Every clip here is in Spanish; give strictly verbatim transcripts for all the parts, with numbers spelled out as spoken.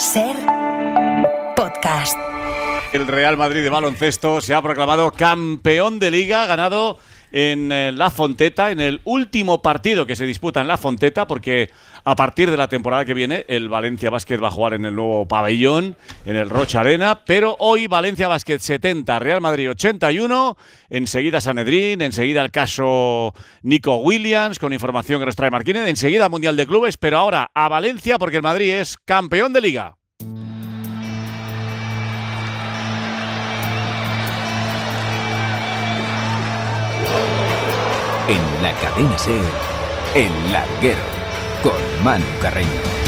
Ser podcast. El Real Madrid de baloncesto se ha proclamado campeón de Liga, ganado en eh, La Fonteta, en el último partido que se disputa en La Fonteta, porque a partir de la temporada que viene el Valencia Basket va a jugar en el nuevo pabellón, en el Rocha Arena, pero hoy Valencia Basket setenta, Real Madrid ochenta y uno, enseguida Sanedrín, enseguida el caso Nico Williams, con información que nos trae Marquínez, enseguida Mundial de Clubes, pero ahora a Valencia porque el Madrid es campeón de Liga. En la cadena SER, El Larguero, con Manu Carreño.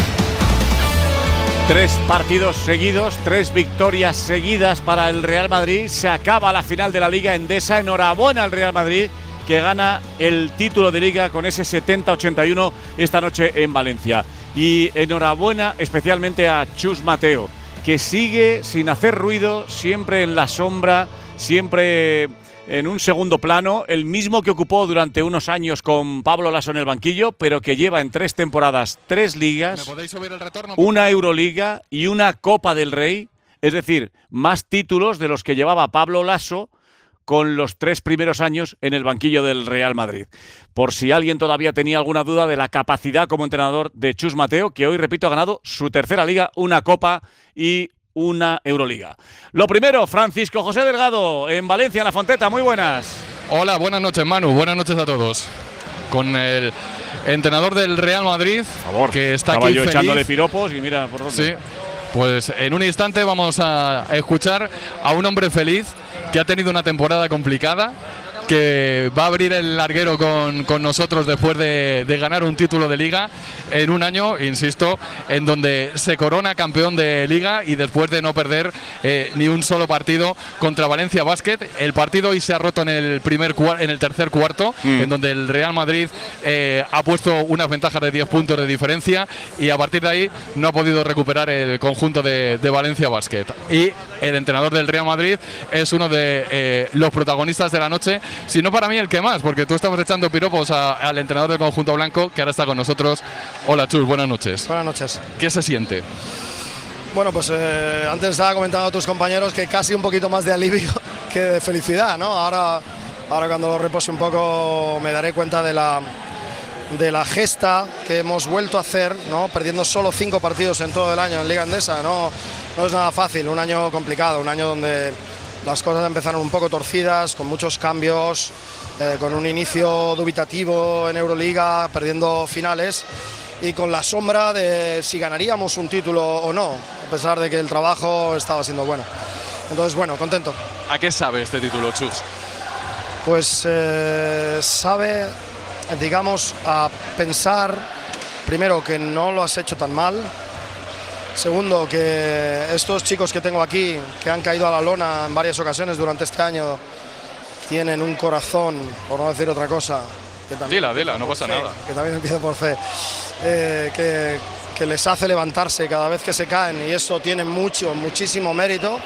Tres partidos seguidos, tres victorias seguidas para el Real Madrid. Se acaba la final de la Liga Endesa. Enhorabuena al Real Madrid, que gana el título de Liga con ese setenta ochenta y uno esta noche en Valencia. Y enhorabuena especialmente a Chus Mateo, que sigue sin hacer ruido, siempre en la sombra, siempre en un segundo plano, el mismo que ocupó durante unos años con Pablo Laso en el banquillo, pero que lleva en tres temporadas tres ligas, ¿Me podéis subir el retorno? una Euroliga y una Copa del Rey, es decir, más títulos de los que llevaba Pablo Laso con los tres primeros años en el banquillo del Real Madrid. Por si alguien todavía tenía alguna duda de la capacidad como entrenador de Chus Mateo, que hoy, repito, ha ganado su tercera liga, una Copa y una Euroliga. Lo primero, Francisco José Delgado, en Valencia, en La Fonteta. Muy buenas. Hola, buenas noches, Manu. Buenas noches a todos. Con el entrenador del Real Madrid, Por favor, que está estaba aquí yo feliz. echándole piropos y mira por dónde. Sí, pues en un instante vamos a escuchar a un hombre feliz que ha tenido una temporada complicada, que va a abrir el larguero con, con nosotros después de, de ganar un título de Liga en un año, insisto, en donde se corona campeón de Liga y después de no perder eh, ni un solo partido contra Valencia Basket. El partido hoy se ha roto en el primer en el tercer cuarto, mm. en donde el Real Madrid eh, ha puesto unas ventajas de diez puntos de diferencia y a partir de ahí no ha podido recuperar el conjunto de, de Valencia Basket. Y el entrenador del Real Madrid es uno de eh, los protagonistas de la noche, si no para mí el que más, porque tú estabas echando piropos a, al entrenador del conjunto blanco, que ahora está con nosotros. Hola Chus, buenas noches. Buenas noches. ¿Qué se siente? Bueno, pues eh, antes estaba comentando a tus compañeros que casi un poquito más de alivio que de felicidad, ¿no? Ahora, ahora cuando lo repose un poco me daré cuenta de la, de la gesta que hemos vuelto a hacer, ¿no? Perdiendo solo cinco partidos en todo el año en Liga Endesa, ¿no? No es nada fácil, un año complicado, un año donde las cosas empezaron un poco torcidas, con muchos cambios, eh, con un inicio dubitativo en Euroliga, perdiendo finales y con la sombra de si ganaríamos un título o no, a pesar de que el trabajo estaba siendo bueno. Entonces, bueno, contento. ¿A qué sabe este título, Chus? Pues eh, sabe, digamos, a pensar, primero, que no lo has hecho tan mal. Segundo, que estos chicos que tengo aquí, que han caído a la lona en varias ocasiones durante este año, tienen un corazón, por no decir otra cosa. Que también dila, dila, no pasa fe, nada. Que también empieza por fe. Eh, que, que les hace levantarse cada vez que se caen y eso tiene mucho, muchísimo mérito.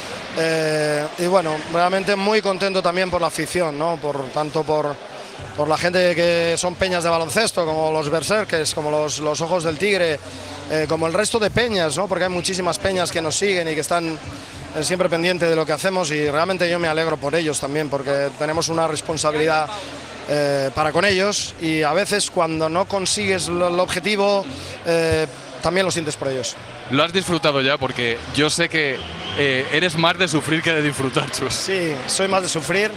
Eh, y bueno, realmente muy contento también por la afición, ¿no? Por, tanto por, por la gente que son peñas de baloncesto, como los Berserkers, como los, los Ojos del Tigre, Eh, como el resto de peñas, ¿no? Porque hay muchísimas peñas que nos siguen y que están eh, siempre pendientes de lo que hacemos y realmente yo me alegro por ellos también porque tenemos una responsabilidad eh, para con ellos y a veces cuando no consigues lo, el objetivo eh, también lo sientes por ellos. Lo has disfrutado ya porque yo sé que eh, eres más de sufrir que de disfrutar, Chus. Sí, soy más de sufrir.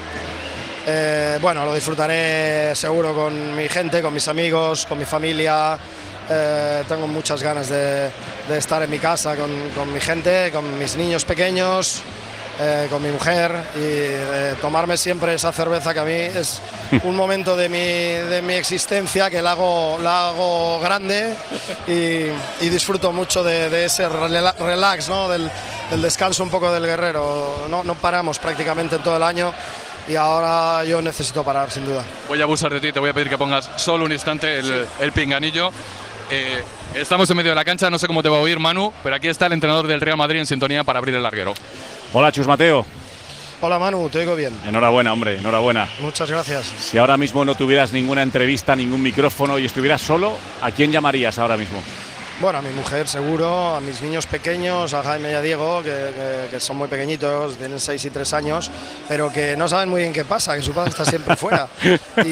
Eh, bueno, lo disfrutaré seguro con mi gente, con mis amigos, con mi familia. Eh, tengo muchas ganas de, de estar en mi casa con, con mi gente, con mis niños pequeños, eh, con mi mujer y eh, tomarme siempre esa cerveza que a mí es un momento de mi, de mi existencia que la hago, la hago grande y, y disfruto mucho de, de ese relax, ¿no? del, del descanso un poco del guerrero. No, no paramos prácticamente en todo el año. Y ahora yo necesito parar, sin duda. Voy a abusar de ti, te voy a pedir que pongas solo un instante el, sí. el pinganillo. Eh, estamos en medio de la cancha, no sé cómo te va a oír, Manu, pero aquí está el entrenador del Real Madrid en sintonía para abrir el larguero. Hola, Chus Mateo. Hola, Manu, te oigo bien. Enhorabuena, hombre, enhorabuena. Muchas gracias. Si ahora mismo no tuvieras ninguna entrevista, ningún micrófono y estuvieras solo, ¿a quién llamarías ahora mismo? Bueno, a mi mujer seguro, a mis niños pequeños, a Jaime y a Diego, que, que, que son muy pequeñitos, tienen seis y tres años, pero que no saben muy bien qué pasa, que su padre está siempre fuera. Y,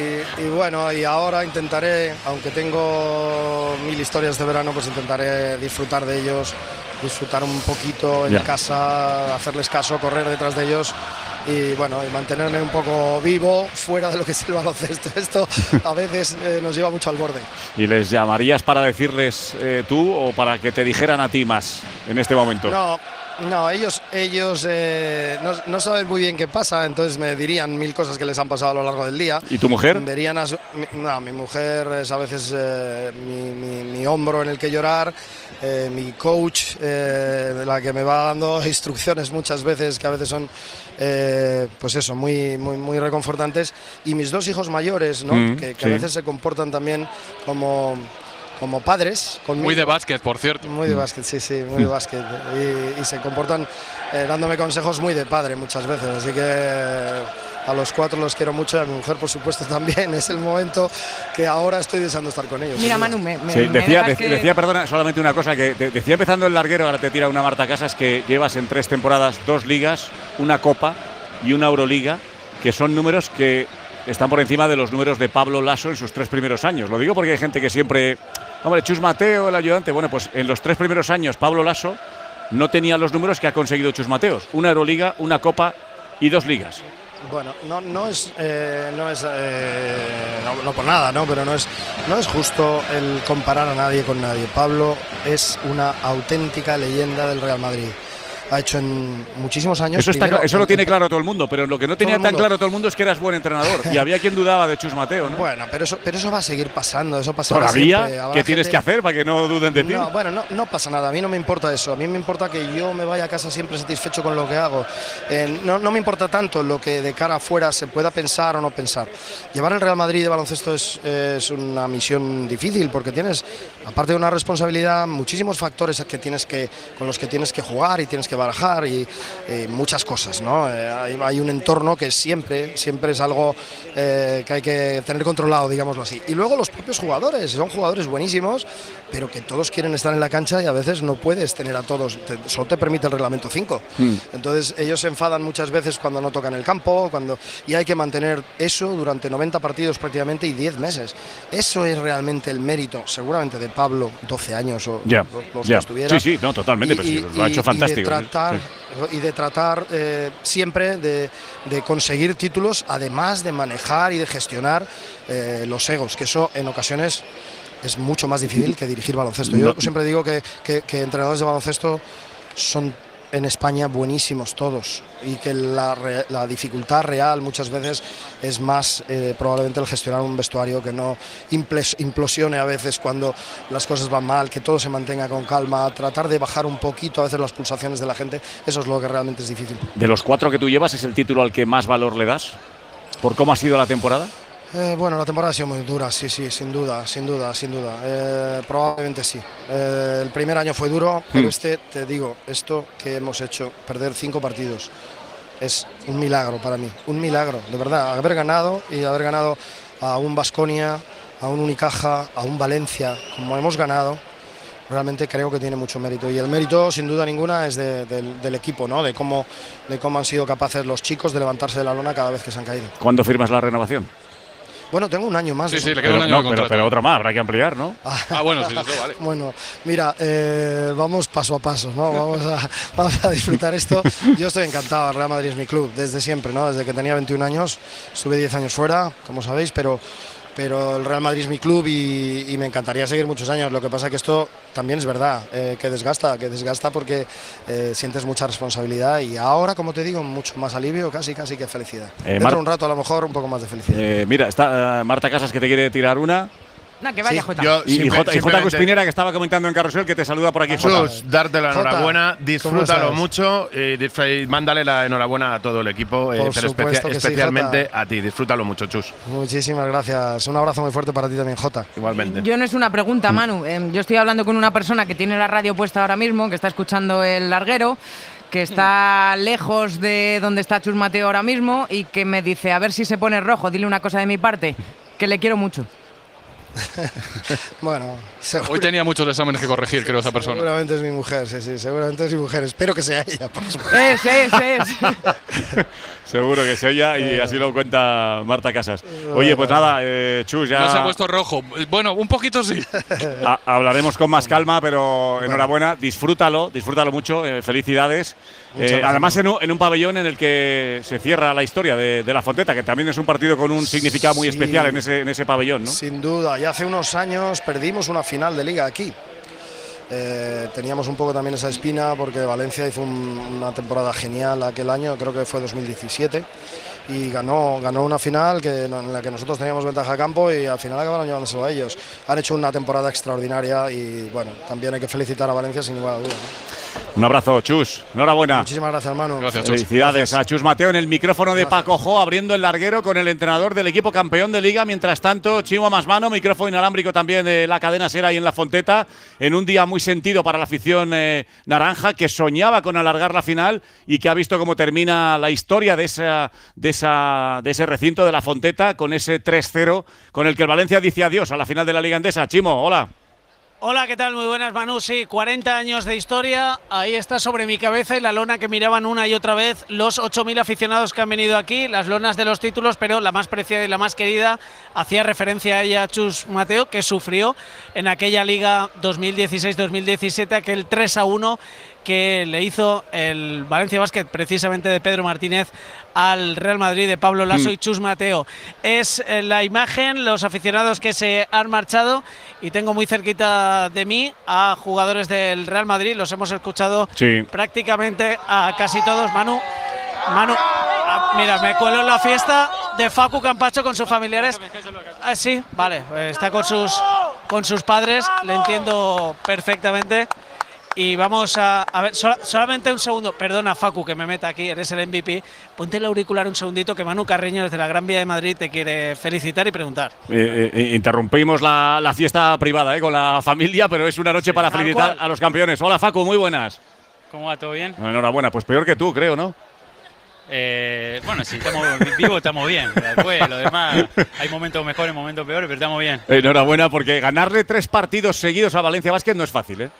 y bueno, y ahora intentaré, aunque tengo mil historias de verano, pues intentaré disfrutar de ellos, disfrutar un poquito en Ya. casa, hacerles caso, correr detrás de ellos. Y bueno, y mantenerme un poco vivo fuera de lo que es el baloncesto. Esto a veces eh, nos lleva mucho al borde. ¿Y les llamarías para decirles eh, tú o para que te dijeran a ti más en este momento? No, no, ellos, ellos eh, no, no saben muy bien qué pasa, entonces me dirían mil cosas que les han pasado a lo largo del día. ¿Y tu mujer? Verían a su- mi, no, mi mujer es a veces eh, mi, mi- mi hombro en el que llorar, eh, mi coach, eh, la que me va dando instrucciones muchas veces, que a veces son eh, pues eso, muy, muy, muy reconfortantes, y mis dos hijos mayores, ¿no? Mm, que, que sí. a veces se comportan también como, como padres conmigo. Muy de básquet, por cierto. Muy de básquet, sí, sí, muy de básquet. Y, y se comportan eh, dándome consejos muy de padre muchas veces. Así que eh, a los cuatro los quiero mucho y a mi mujer, por supuesto, también. Es el momento que ahora estoy deseando estar con ellos. Mira, sin duda. Manu, me, me, Sí, me decía, dejas de- que- decía, perdona, solamente una cosa, que de- decía empezando el larguero, ahora te tira una Marta Casas, que llevas en tres temporadas dos ligas, una Copa y una Euroliga, que son números que están por encima de los números de Pablo Lasso en sus tres primeros años. Lo digo porque hay gente que siempre, hombre, Chus Mateo, el ayudante, bueno, pues en los tres primeros años Pablo Lasso no tenía los números que ha conseguido Chus Mateos, una Euroliga, una Copa y dos ligas. Bueno, no, no es, eh, no, es eh, no, no por nada, ¿no? Pero no es, no es justo el comparar a nadie con nadie. Pablo es una auténtica leyenda del Real Madrid. Ha hecho en muchísimos años. Eso, está, primero, cla- eso lo en- tiene claro todo el mundo, pero lo que no tenía el tan mundo. claro todo el mundo es que eras buen entrenador. Y había quien dudaba de Chus Mateo, ¿no? Bueno, pero eso, pero eso va a seguir pasando. Eso pasará Todavía, siempre. Habrá ¿qué tienes gente- que hacer para que no duden de ti? No, bueno, no, no pasa nada. A mí no me importa eso. A mí me importa que yo me vaya a casa siempre satisfecho con lo que hago. Eh, no, no me importa tanto lo que de cara afuera se pueda pensar o no pensar. Llevar el Real Madrid de baloncesto es, es una misión difícil porque tienes, aparte de una responsabilidad, muchísimos factores que tienes que, con los que tienes que jugar y tienes que barajar y eh, muchas cosas, ¿no? Eh, hay, hay un entorno que siempre, siempre es algo eh, que hay que tener controlado, digámoslo así. Y luego los propios jugadores, son jugadores buenísimos, pero que todos quieren estar en la cancha y a veces no puedes tener a todos, te- solo te permite el reglamento cinco. Mm. Entonces ellos se enfadan muchas veces cuando no tocan el campo, cuando y hay que mantener eso durante noventa partidos prácticamente y diez meses. Eso es realmente el mérito, seguramente de Pablo, doce años o Ya, los, los ya. que estuviera. Sí, sí, no, totalmente, pero sí, lo ha hecho fantástico, Y de tratar, sí. y de tratar eh, siempre de, de conseguir títulos, además de manejar y de gestionar eh, los egos, que eso en ocasiones es mucho más difícil que dirigir baloncesto. Yo No. siempre digo que, que- que entrenadores de baloncesto son en España buenísimos todos y que la, re- la dificultad real muchas veces es más eh, probablemente el gestionar un vestuario, que no imples- implosione a veces cuando las cosas van mal, que todo se mantenga con calma, tratar de bajar un poquito a veces las pulsaciones de la gente. Eso es lo que realmente es difícil. De los cuatro que tú llevas, ¿es el título al que más valor le das? ¿Por cómo ha sido la temporada? Eh, bueno, la temporada ha sido muy dura, sí, sí, sin duda, sin duda, sin duda. Eh, probablemente sí. Eh, el primer año fue duro, pero Mm. este, te digo, esto que hemos hecho, perder cinco partidos, es un milagro para mí, un milagro, de verdad. Haber ganado y haber ganado a un Baskonia, a un Unicaja, a un Valencia, como hemos ganado, realmente creo que tiene mucho mérito. Y el mérito, sin duda ninguna, es de- del, del equipo, ¿no? De cómo, de cómo han sido capaces los chicos de levantarse de la lona cada vez que se han caído. ¿Cuándo firmas la renovación? Bueno, tengo un año más. Sí, de sí, le queda Pero, un año no, de pero, contrato. pero otro más, habrá que ampliar, ¿no? Ah, bueno, sí, eso vale. Bueno, mira, eh, vamos paso a paso, ¿no? Vamos a, vamos a disfrutar esto. Yo estoy encantado, el Real Madrid es mi club, desde siempre, ¿no? Desde que tenía veintiún años, estuve diez años fuera, como sabéis, pero, pero el Real Madrid es mi club y, y me encantaría seguir muchos años. Lo que pasa que esto también es verdad, eh, que desgasta, que desgasta porque eh, sientes mucha responsabilidad y ahora, como te digo, mucho más alivio, casi, casi que felicidad. Eh, Dentro Mar- de un rato, a lo mejor, un poco más de felicidad. Eh, mira, está eh, Marta Casas que te quiere tirar una. No, que vaya, Sí, Jota. Yo Y, y simple- Jota, y Jota simplemente- Cuspinera, que estaba comentando en Carrusel, que te saluda por aquí. Jota. Jesús, darte la Jota, enhorabuena, ¿cómo disfrútalo estás? mucho y, disfr- y mándale la enhorabuena a todo el equipo, eh, Por pero supuesto especia- que sí, especialmente Jota. a ti. Disfrútalo mucho, Chus. Muchísimas gracias. Un abrazo muy fuerte para ti también, Jota. Igualmente. Yo no es una pregunta, Manu. Eh, yo estoy hablando con una persona que tiene la radio puesta ahora mismo, que está escuchando el larguero, que está lejos de donde está Chus Mateo ahora mismo y que me dice, a ver si se pone rojo, dile una cosa de mi parte, que le quiero mucho. Bueno, seguro, Hoy tenía muchos exámenes que corregir, creo, esa persona. seguramente es mi mujer, sí, sí, seguramente es mi mujer. Espero que sea ella, por supuesto. Es, es, es. Seguro que se oye y así lo cuenta Marta Casas. Oye, pues nada, eh, Chus, ya… No se ha puesto rojo. Bueno, un poquito sí. Ha- hablaremos con más calma, pero enhorabuena, disfrútalo, disfrútalo mucho, eh, felicidades. Eh, además, en un, en un pabellón en el que se cierra la historia de, de la Fonteta, que también es un partido con un significado muy Sí. especial en ese, en ese pabellón, ¿no? Sin duda, y hace unos años perdimos una final de liga aquí. Eh, teníamos un poco también esa espina porque Valencia hizo un- una temporada genial aquel año, creo que fue dos mil diecisiete, y ganó, ganó una final que, en la que nosotros teníamos ventaja a campo y al final acabaron llevándoselo a ellos. Han hecho una temporada extraordinaria y bueno, también hay que felicitar a Valencia sin ninguna duda, ¿no? Un abrazo, Chus. Enhorabuena. Muchísimas gracias, Manu. Gracias, Chus. Felicidades a Chus Mateo en el micrófono de Paco Jo, abriendo el larguero con el entrenador del equipo campeón de Liga. Mientras tanto, Chimo Masmano, micrófono inalámbrico también de la cadena SER ahí en la Fonteta, en un día muy sentido para la afición eh, naranja, que soñaba con alargar la final y que ha visto cómo termina la historia de, esa, de, esa, de ese recinto de la Fonteta con ese tres cero con el que el Valencia dice adiós a la final de la Liga Endesa. Chimo, hola. Hola, ¿qué tal? Muy buenas, Manu. Sí, cuarenta años de historia. Ahí está sobre mi cabeza y la lona que miraban una y otra vez los ocho mil aficionados que han venido aquí, las lonas de los títulos, pero la más preciada y la más querida, hacía referencia a ella Chus Mateo, que sufrió en aquella Liga dos mil dieciséis dos mil diecisiete, aquel tres a uno que le hizo el Valencia Basket, precisamente de Pedro Martínez, al Real Madrid de Pablo Lasso Mm. y Chus Mateo. Es eh, la imagen, los aficionados que se han marchado, y tengo muy cerquita de mí a jugadores del Real Madrid, los hemos escuchado Sí. prácticamente a casi todos. Manu, Manu, ah, mira, me cuelo en la fiesta de Facu Campacho con sus familiares. Ah, sí, vale, eh, está con sus, con sus padres, le entiendo perfectamente. Y vamos a, a ver, sola- solamente un segundo, perdona Facu que me meta aquí, eres el M V P, ponte el auricular un segundito que Manu Carreño desde la Gran Vía de Madrid te quiere felicitar y preguntar. Eh, eh, interrumpimos la, la fiesta privada eh, con la familia, pero es una noche para tal felicitar cual. a los campeones. Hola, Facu, muy buenas. ¿Cómo va? ¿Todo bien? Enhorabuena, pues peor que tú, creo, ¿no? Eh, bueno, si estamos vivos estamos bien. Después, lo demás, hay momentos mejores, momentos peores, pero estamos bien. Enhorabuena, porque ganarle tres partidos seguidos a Valencia Basket no es fácil, ¿eh?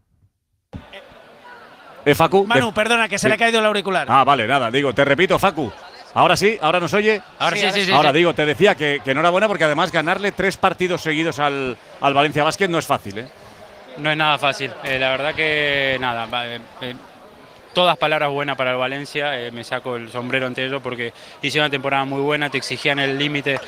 ¿Eh, Facu? Manu, De- perdona que se sí. le ha caído el auricular. Ah, vale, nada, digo, te repito, Facu. Ahora sí, ahora nos oye. Ahora sí, sí, sí. Ahora sí. digo, te decía que, que enhorabuena porque además ganarle tres partidos seguidos al, al Valencia Basket no es fácil, ¿eh? No es nada fácil. Eh, la verdad que nada. va, eh, eh, todas palabras buenas para el Valencia. eh, me saco el sombrero ante ellos porque hicieron una temporada muy buena, te exigían el límite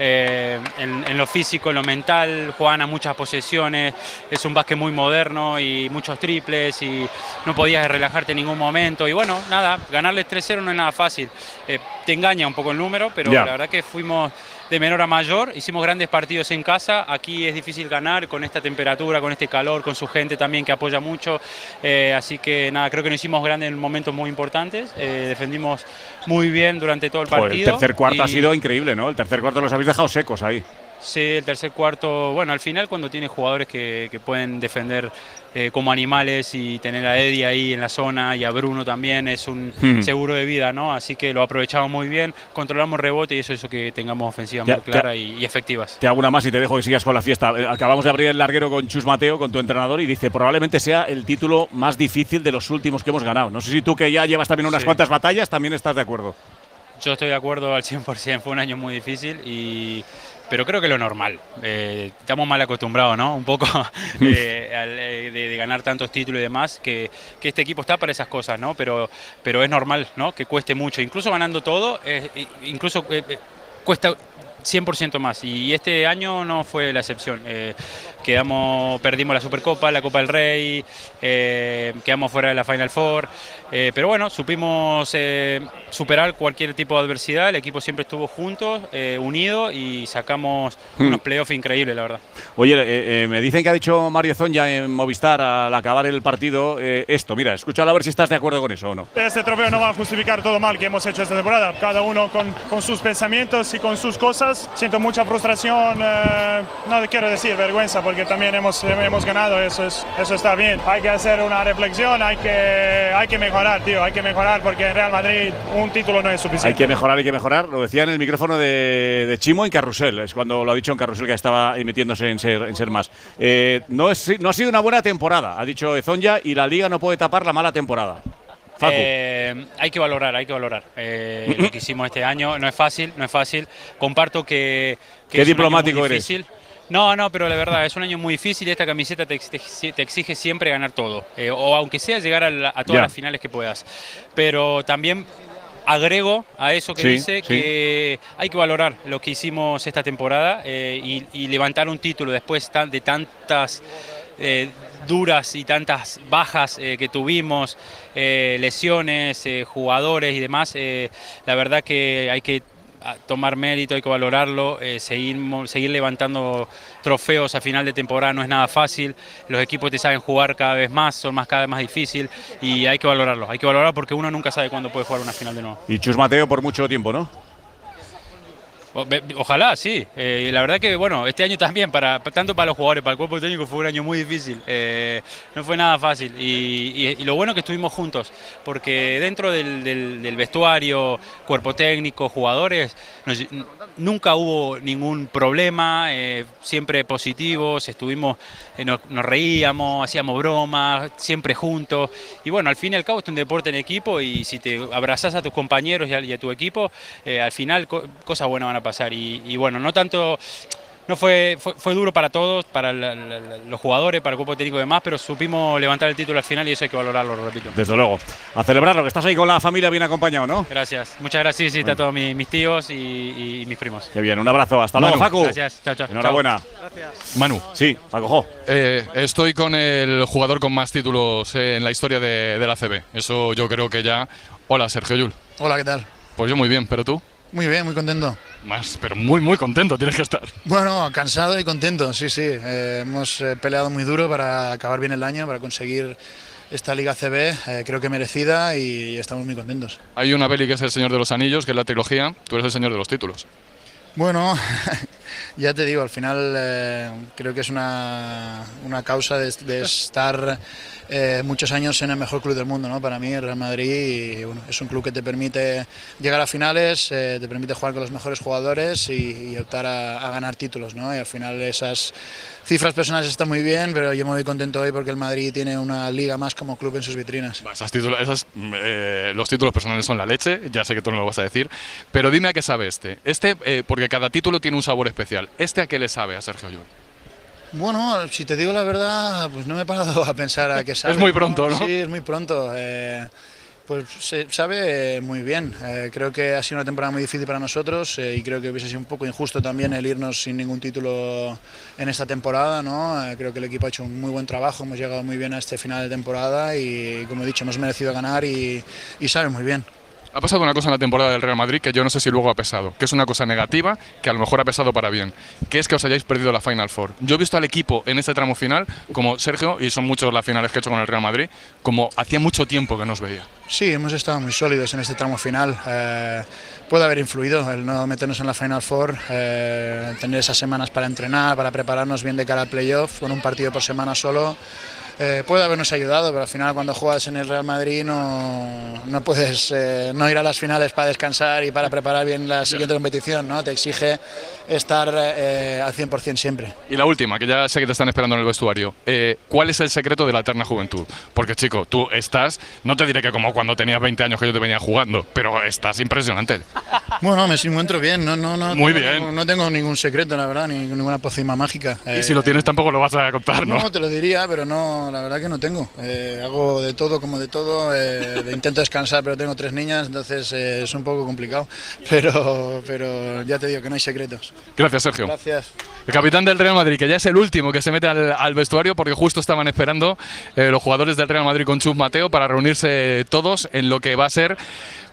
eh, en, en lo físico, en lo mental, jugaban a muchas posesiones, es un básquet muy moderno y muchos triples y no podías relajarte en ningún momento. Y bueno, nada, ganarles tres cero no es nada fácil. Eh, te engaña un poco el número, pero Ya. la verdad que fuimos de menor a mayor, hicimos grandes partidos en casa, aquí es difícil ganar con esta temperatura, con este calor, con su gente también que apoya mucho, eh, así que nada, creo que nos hicimos grandes en momentos muy importantes, eh, defendimos muy bien durante todo el Joder, partido. el tercer cuarto ha y- sido increíble, ¿no? El tercer cuarto los habéis dejado secos ahí. Sí, el tercer cuarto, bueno, al final cuando tienes jugadores que, que pueden defender eh, como animales y tener a Eddie ahí en la zona y a Bruno también es un Hmm. seguro de vida, ¿no? Así que lo aprovechamos muy bien, controlamos rebote y eso hizo que tengamos ofensivas Ya, muy ya. claras y, y efectivas. Te hago una más y te dejo que sigas con la fiesta. Eh, Acabamos de abrir el larguero con Chus Mateo, con tu entrenador, y dice, probablemente sea el título más difícil de los últimos que hemos ganado. No sé si tú, que ya llevas también unas Sí. cuantas batallas, también estás de acuerdo. Yo estoy de acuerdo al cien por ciento, fue un año muy difícil, y, pero creo que lo normal. Eh, estamos mal acostumbrados, ¿no? Un poco eh, al, eh, de, de ganar tantos títulos y demás, que, que este equipo está para esas cosas, ¿no? Pero, pero es normal, ¿no? Que cueste mucho. Incluso ganando todo, eh, incluso eh, eh, cuesta cien por ciento más. Y este año no fue la excepción. Eh, quedamos, perdimos la Supercopa, la Copa del Rey, eh, quedamos fuera de la Final Four. Eh, pero bueno, supimos eh, superar cualquier tipo de adversidad. El equipo siempre estuvo juntos, eh, unido, y sacamos unos playoffs increíbles, la verdad. Oye, eh, eh, me dicen que ha dicho Mario Zonja en Movistar al acabar el partido eh, esto. Mira, escúchalo a ver si estás de acuerdo con eso o no. Este trofeo no va a justificar todo mal que hemos hecho esta temporada. Cada uno con, con sus pensamientos y con sus cosas. Siento mucha frustración, eh, no quiero decir vergüenza, porque porque también hemos, hemos ganado, eso, es, eso está bien. Hay que hacer una reflexión, hay que, hay que mejorar, tío, hay que mejorar porque en Real Madrid un título no es suficiente. Hay que mejorar, hay que mejorar. Lo decía en el micrófono de, de Chimo en Carrusel, es cuando lo ha dicho en Carrusel que estaba metiéndose en ser, en ser más. Eh, no, es, no ha sido una buena temporada, ha dicho Ezonja, y la Liga no puede tapar la mala temporada. Eh, hay que valorar, hay que valorar eh, lo que hicimos este año. No es fácil, no es fácil. Comparto que, que Qué es diplomático un año muy eres. difícil. No, no, pero la verdad es un año muy difícil y esta camiseta te, te, te exige siempre ganar todo, eh, o aunque sea llegar a, la, a todas Ya. las finales que puedas. Pero también agrego a eso que Sí, dice sí. que hay que valorar lo que hicimos esta temporada eh, y, y levantar un título después tan- de tantas eh, duras y tantas bajas eh, que tuvimos, eh, lesiones, eh, jugadores y demás. Eh, la verdad que hay que a tomar mérito, hay que valorarlo, eh, seguir, mo- seguir levantando trofeos a final de temporada no es nada fácil, los equipos te saben jugar cada vez más, son más cada vez más difícil y hay que valorarlo, hay que valorarlo porque uno nunca sabe cuándo puede jugar una final de nuevo. Y Chus Mateo por mucho tiempo, ¿no? O- ve- Ojalá, sí. Eh, la verdad que, bueno, este año también, para, pa- tanto para los jugadores, para el cuerpo técnico, fue un año muy difícil. Eh, no fue nada fácil. Y, y- y lo bueno que estuvimos juntos, porque dentro del, del- del vestuario, cuerpo técnico, jugadores, nos- n- nunca hubo ningún problema, eh, siempre positivos, estuvimos, eh, nos, nos reíamos, hacíamos bromas, siempre juntos. Y bueno, al fin y al cabo, es un deporte en equipo y si te abrazás a tus compañeros y a, y a tu equipo, eh, al final co- cosas buenas van a pasar. Y, y bueno, no tanto, no fue, fue, fue duro para todos, para la- la- la- los jugadores, para el cuerpo técnico y demás, pero supimos levantar el título al final y eso hay que valorarlo, lo repito. Desde luego. A celebrarlo, que estás ahí con la familia bien acompañado, ¿no? Gracias, muchas gracias, sí, sí, está todos mis, mis tíos y, y mis primos. Qué bien, un abrazo. Hasta Manu, luego, Facu. Gracias, chao, chao. Enhorabuena. Manu. Sí, Paco Jo. Eh, estoy con el jugador con más títulos eh, en la historia de, de la A C B. Eso yo creo que ya... Hola, Sergio Llull. Hola, ¿qué tal? Pues yo muy bien, ¿pero tú? Muy bien, muy contento. Más, pero muy, muy contento tienes que estar. Bueno, cansado y contento, sí, sí. Eh, hemos eh, peleado muy duro para acabar bien el año, para conseguir esta Liga A C B, eh, creo que merecida y estamos muy contentos. Hay una peli que es El Señor de los Anillos, que es la trilogía. Tú eres el señor de los títulos. Bueno, ya te digo, al final eh, creo que es una, una causa de, de estar eh, muchos años en el mejor club del mundo, ¿no? Para mí, el Real Madrid, y, bueno, es un club que te permite llegar a finales, eh, te permite jugar con los mejores jugadores y, y optar a, a ganar títulos, ¿no? Y al final esas cifras personales están muy bien, pero yo me voy contento hoy porque el Madrid tiene una liga más como club en sus vitrinas. Esas títulos, esas, eh, los títulos personales son la leche, ya sé que tú no lo vas a decir, pero dime a qué sabe este. Este, eh, porque cada título tiene un sabor especial. ¿Este a qué le sabe a Sergio Llull? Bueno, si te digo la verdad, pues no me he parado a pensar a qué sabe. Es muy pronto, ¿no? Sí, es muy pronto. Eh, pues se sabe muy bien. Eh, creo que ha sido una temporada muy difícil para nosotros eh, y creo que hubiese sido un poco injusto también el irnos sin ningún título en esta temporada, ¿no? Eh, creo que el equipo ha hecho un muy buen trabajo, hemos llegado muy bien a este final de temporada y, como he dicho, hemos merecido ganar y, y sabe muy bien. Ha pasado una cosa en la temporada del Real Madrid que yo no sé si luego ha pesado, que es una cosa negativa que a lo mejor ha pesado para bien, que es que os hayáis perdido la Final Four. Yo he visto al equipo en este tramo final, como Sergio, y son muchas las finales que he hecho con el Real Madrid, como hacía mucho tiempo que no os veía. Sí, hemos estado muy sólidos en este tramo final. Eh, puede haber influido el no meternos en la Final Four, eh, tener esas semanas para entrenar, para prepararnos bien de cara al playoff, con un partido por semana solo. Eh, puede habernos ayudado, pero al final cuando juegas en el Real Madrid no, no puedes eh, no ir a las finales para descansar y para preparar bien la siguiente competición, ¿no? Te exige estar eh, al cien por cien siempre. Y la última, que ya sé que te están esperando en el vestuario. Eh, ¿Cuál es el secreto de la eterna juventud? Porque, chico, tú estás, no te diré que como cuando tenías veinte años que yo te venía jugando, pero estás impresionante. Bueno, me encuentro bien, no, no, no, Muy tengo, bien. No, no tengo ningún secreto, la verdad, ni ninguna pócima mágica. Y si lo tienes tampoco lo vas a contar, ¿no? No, te lo diría, pero no, la verdad que no tengo. Eh, hago de todo como de todo, eh, intento descansar, pero tengo tres niñas, entonces eh, es un poco complicado. Pero, pero ya te digo que no hay secretos. Gracias, Sergio. Gracias. El capitán del Real Madrid, que ya es el último que se mete al, al vestuario porque justo estaban esperando eh, los jugadores del Real Madrid con Chus Mateo para reunirse todos en lo que va a ser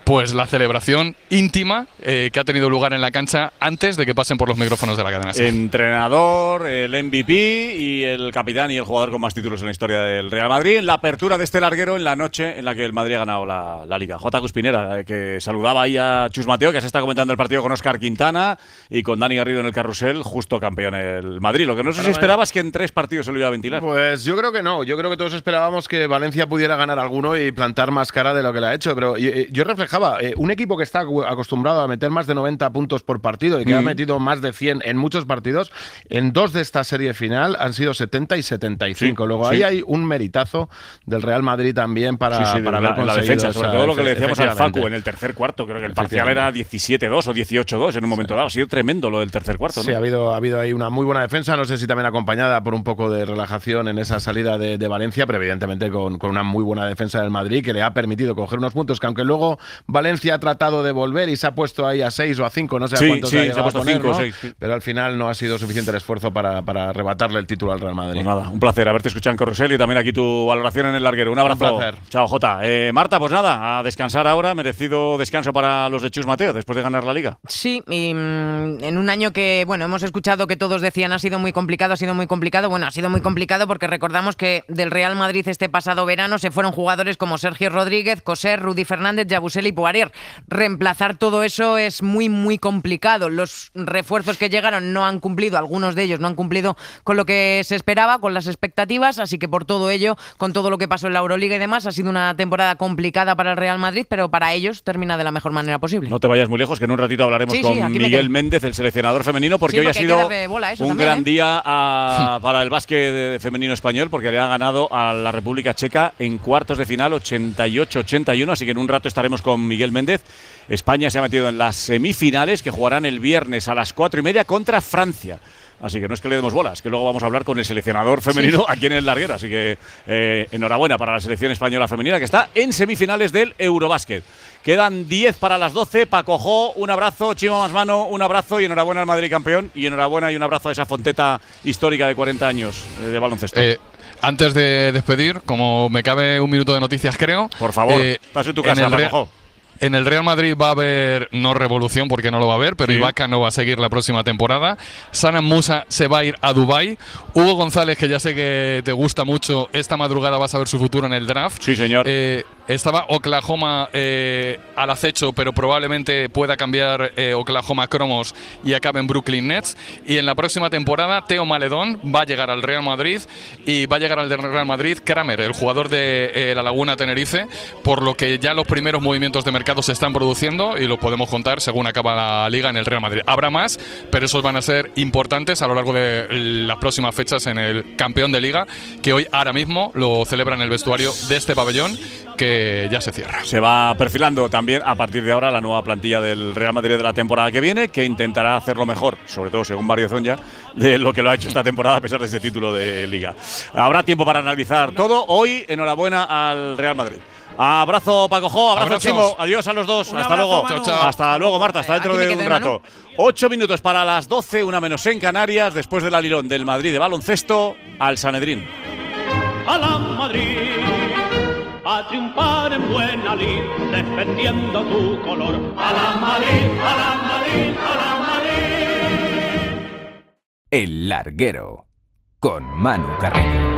pues la celebración íntima eh, que ha tenido lugar en la cancha antes de que pasen por los micrófonos de la cadena SER. Entrenador, el M V P y el capitán y el jugador con más títulos en la historia del Real Madrid, en la apertura de este larguero en la noche en la que el Madrid ha ganado la, la Liga. J. Cuspinera, eh, que saludaba ahí a Chus Mateo, que se está comentando el partido con Óscar Quintana y con Dani Garrido en el carrusel, justo campeón el Madrid. Lo que no sé si esperabas que en tres partidos se lo iba a ventilar. Pues yo creo que no. Yo creo que todos esperábamos que Valencia pudiera ganar alguno y plantar más cara de lo que le ha hecho. Pero yo, yo reflejaba, eh, un equipo que está acostumbrado a meter más de noventa puntos por partido y que mm. ha metido más de cien en muchos partidos, en dos de esta serie final han sido setenta y setenta y cinco. Sí, Luego sí. ahí hay un meritazo del Real Madrid también para, sí, sí, para haber la, la defensa, sobre todo lo que le decíamos al Facu en el tercer cuarto. Creo que el parcial era diecisiete dos o dieciocho dos en un momento sí. dado. Ha sido tremendo lo del tercer cuarto, ¿no? Sí, ha habido, ha habido ahí una muy buena defensa. No sé si también acompañada por un poco de relajación en esa salida de, de Valencia, pero evidentemente con, con una muy buena defensa del Madrid que le ha permitido coger unos puntos que, aunque luego Valencia ha tratado de volver y se ha puesto ahí a seis o a cinco, no sé sí, a cuántos sí, ha se ha puesto poner, cinco, ¿no? seis, sí. Pero al final no ha sido suficiente el esfuerzo para, para arrebatarle el título al Real Madrid. Pues nada, un placer haberte escuchado en Corrosel y también aquí tu valoración en el larguero. Un abrazo. Un placer. Chao, Jota. Eh, Marta, pues nada, a descansar ahora. Merecido descanso para los de Chus Mateo después de ganar la Liga. Sí, y mmm, en un año que, bueno, hemos escuchado que todos decían ha sido muy complicado, ha sido muy complicado. Bueno, ha sido muy complicado porque recordamos que del Real Madrid este pasado verano se fueron jugadores como Sergio Rodríguez, Coser, Rudy Fernández, Yabusel y Poirier. Reemplazar todo eso es muy, muy complicado. Los refuerzos que llegaron no han cumplido, algunos de ellos no han cumplido con lo que se esperaba, con las expectativas, así que por todo ello, con todo lo que pasó en la Euroliga y demás, ha sido una temporada complicada para el Real Madrid, pero para ellos termina de la mejor manera posible. No te vayas muy lejos, que en un ratito hablaremos sí, con sí, Miguel Méndez, el seleccionador femenino, porque sí, hoy porque ha sido un también, gran ¿eh? día a, para el básquet femenino español, porque le ha ganado a la República Checa en cuartos de final ochenta y ocho ochenta y uno, así que en un rato estaremos con Miguel Méndez. España se ha metido en las semifinales que jugarán el viernes a las cuatro y media contra Francia. Así que no es que le demos bolas, que luego vamos a hablar con el seleccionador femenino sí. aquí en el larguero. Así que eh, enhorabuena para la selección española femenina que está en semifinales del Eurobásquet. Quedan diez para las doce. Paco Jo, un abrazo. Chimo Masmano, un abrazo. Y enhorabuena al Madrid campeón. Y enhorabuena y un abrazo a esa fonteta histórica de cuarenta años eh, de baloncesto. Eh, antes de despedir, como me cabe un minuto de noticias, creo. Por favor, eh, estás en tu casa, Paco Jo. En el Real Madrid va a haber, no revolución porque no lo va a haber, pero sí. Ibaka no va a seguir la próxima temporada. Sanan Musa se va a ir a Dubái. Hugo González, que ya sé que te gusta mucho, esta madrugada vas a ver su futuro en el draft. Sí, señor. Eh, estaba Oklahoma eh, al acecho, pero probablemente pueda cambiar eh, Oklahoma Cromos y acabe en Brooklyn Nets. Y en la próxima temporada, Teo Maledón va a llegar al Real Madrid y va a llegar al Real Madrid Kramer, el jugador de eh, la Laguna Tenerife, por lo que ya los primeros movimientos de mercado se están produciendo y lo podemos contar según acaba la Liga en el Real Madrid. Habrá más, pero esos van a ser importantes a lo largo de las próximas fechas en el campeón de Liga, que hoy ahora mismo lo celebra en el vestuario de este pabellón, que ya se cierra. Se va perfilando también a partir de ahora la nueva plantilla del Real Madrid de la temporada que viene, que intentará hacerlo mejor, sobre todo según Mario Zonja, de lo que lo ha hecho esta temporada a pesar de ese título de Liga. Habrá tiempo para analizar todo. Hoy, enhorabuena al Real Madrid. Abrazo, Paco Jo, abrazo, Abrazos. Chimo. Adiós a los dos. Un hasta abrazo, luego. Manu. Chao, chao. Hasta luego, Marta. Hasta dentro de un rato. Ocho minutos para las doce, una menos en Canarias, después del alirón del Madrid de baloncesto al Sanedrín. A la Madrid, a triunfar en buena lid, defendiendo tu color. A la Madrid, a la Madrid, a la Madrid. El larguero con Manu Carreño.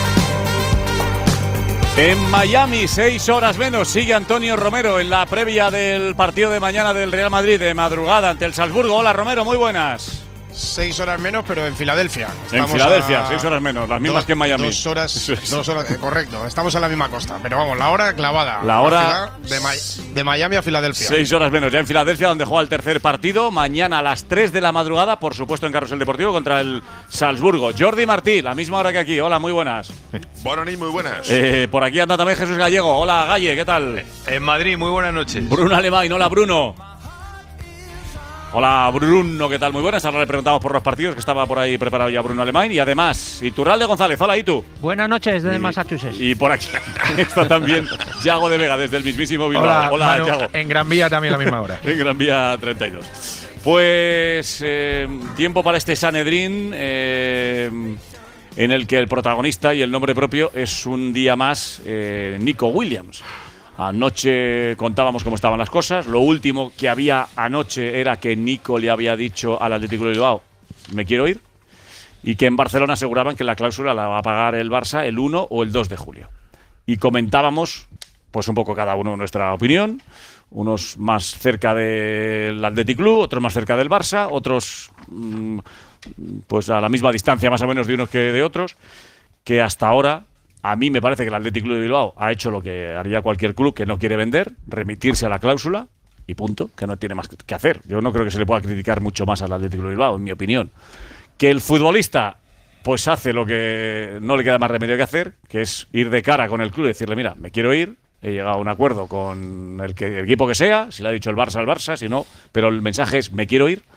En Miami, seis horas menos, sigue Antonio Romero en la previa del partido de mañana del Real Madrid de madrugada ante el Salzburgo. Hola Romero, muy buenas. Seis horas menos, pero en Filadelfia. En Filadelfia, seis horas menos, las mismas dos, que en Miami. Dos horas, dos horas eh, correcto, estamos en la misma costa, pero vamos, la hora clavada. La hora de, Ma- de Miami a Filadelfia. Seis horas menos, ya en Filadelfia, donde juega el tercer partido. Mañana a las tres de la madrugada, por supuesto en Carrusel Deportivo, contra el Salzburgo. Jordi Martí, la misma hora que aquí. Hola, muy buenas. Buenas noches, muy buenas. Eh, por aquí anda también Jesús Gallego. Hola, Galle, ¿qué tal? En Madrid, muy buenas noches. Bruno Alemán, hola, Bruno. Hola Bruno, ¿qué tal? Muy buenas. Ahora le preguntamos por los partidos, que estaba por ahí preparado ya Bruno Alemán. Y además, Iturralde González, hola, ¿y tú? Buenas noches desde y, Massachusetts. Y por aquí está también Yago de Vega, desde el mismísimo Bilbao. Hola, hola Manu, Yago. En Gran Vía también la misma hora. En Gran Vía treinta y dos. Pues eh, tiempo para este Sanedrín, eh, en el que el protagonista y el nombre propio es un día más eh, Nico Williams. Anoche contábamos cómo estaban las cosas. Lo último que había anoche era que Nico le había dicho al Atlético de Bilbao, me quiero ir, y que en Barcelona aseguraban que la cláusula la va a pagar el Barça el uno o el dos de julio. Y comentábamos, pues un poco cada uno nuestra opinión, unos más cerca del Athletic Club, otros más cerca del Barça, otros mmm, pues a la misma distancia más o menos de unos que de otros, que hasta ahora a mí me parece que el Athletic Club de Bilbao ha hecho lo que haría cualquier club que no quiere vender, remitirse a la cláusula y punto, que no tiene más que hacer. Yo no creo que se le pueda criticar mucho más al Athletic Club de Bilbao, en mi opinión. Que el futbolista pues hace lo que no le queda más remedio que hacer, que es ir de cara con el club y decirle, mira, me quiero ir, he llegado a un acuerdo con el, que, el equipo que sea, si le ha dicho el Barça, el Barça, si no, pero el mensaje es, me quiero ir.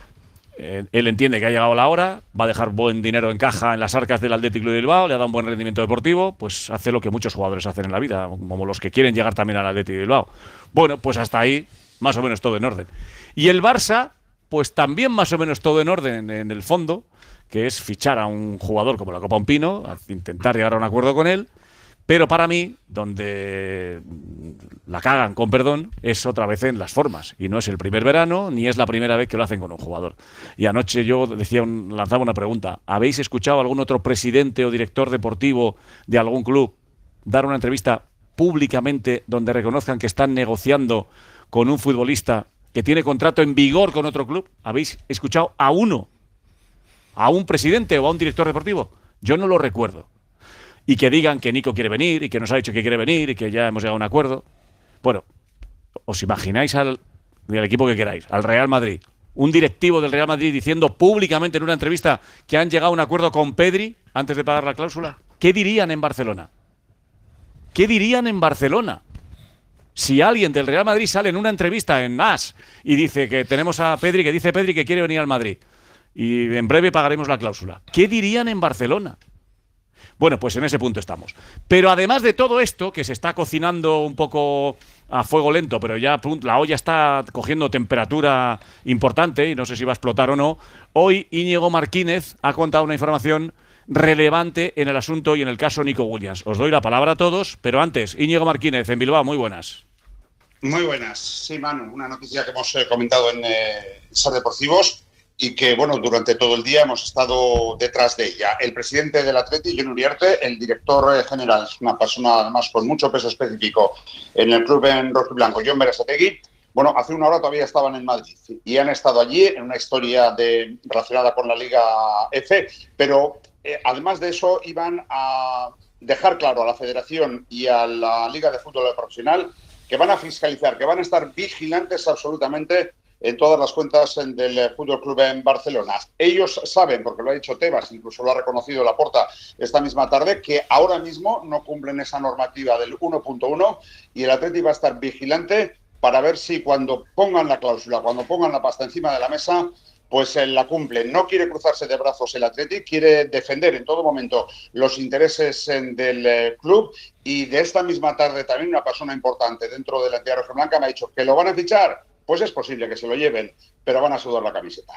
Eh, él entiende que ha llegado la hora, va a dejar buen dinero en caja en las arcas del Athletic Club de Bilbao, le ha dado un buen rendimiento deportivo, pues hace lo que muchos jugadores hacen en la vida, como los que quieren llegar también al Athletic de Bilbao. Bueno, pues hasta ahí más o menos todo en orden. Y el Barça, pues también más o menos todo en orden en el fondo, que es fichar a un jugador como la Copa Un Pino, intentar llegar a un acuerdo con él, pero para mí, donde la cagan, con perdón, es otra vez en las formas. Y no es el primer verano, ni es la primera vez que lo hacen con un jugador. Y anoche yo decía un, lanzaba una pregunta. ¿Habéis escuchado a algún otro presidente o director deportivo de algún club dar una entrevista públicamente donde reconozcan que están negociando con un futbolista que tiene contrato en vigor con otro club? ¿Habéis escuchado a uno? ¿A un presidente o a un director deportivo? Yo no lo recuerdo. Y que digan que Nico quiere venir y que nos ha dicho que quiere venir y que ya hemos llegado a un acuerdo. Bueno, ¿os imagináis al, al equipo que queráis, al Real Madrid, un directivo del Real Madrid diciendo públicamente en una entrevista que han llegado a un acuerdo con Pedri antes de pagar la cláusula? ¿Qué dirían en Barcelona? ¿Qué dirían en Barcelona? Si alguien del Real Madrid sale en una entrevista en A S y dice que tenemos a Pedri, que dice Pedri que quiere venir al Madrid y en breve pagaremos la cláusula, ¿qué dirían en Barcelona? Bueno, pues en ese punto estamos. Pero además de todo esto, que se está cocinando un poco a fuego lento, pero ya la olla está cogiendo temperatura importante y no sé si va a explotar o no, hoy Íñigo Martínez ha contado una información relevante en el asunto y en el caso Nico Williams. Os doy la palabra a todos, pero antes, Íñigo Martínez en Bilbao, muy buenas. Muy buenas. Sí, Manu, una noticia que hemos eh, comentado en eh, Ser Deportivos y que, bueno, durante todo el día hemos estado detrás de ella. El presidente del Atleti, Jon Uriarte, el director eh, general, es una persona además con mucho peso específico en el club en rojiblanco, Jon Berasategui. Bueno, hace una hora todavía estaban en Madrid y han estado allí en una historia de, relacionada con la Liga F, pero eh, además de eso iban a dejar claro a la Federación y a la Liga de Fútbol Profesional que van a fiscalizar, que van a estar vigilantes absolutamente en todas las cuentas del Fútbol Club en Barcelona. Ellos saben, porque lo ha dicho Tebas, incluso lo ha reconocido Laporta esta misma tarde, que ahora mismo no cumplen esa normativa del uno punto uno y el Atleti va a estar vigilante para ver si cuando pongan la cláusula, cuando pongan la pasta encima de la mesa, pues eh, la cumplen. No quiere cruzarse de brazos el Atleti, quiere defender en todo momento los intereses eh, del eh, club, y de esta misma tarde también una persona importante dentro de la entidad rojiblanca me ha dicho que lo van a fichar. Pues es posible que se lo lleven, pero van a sudar la camiseta.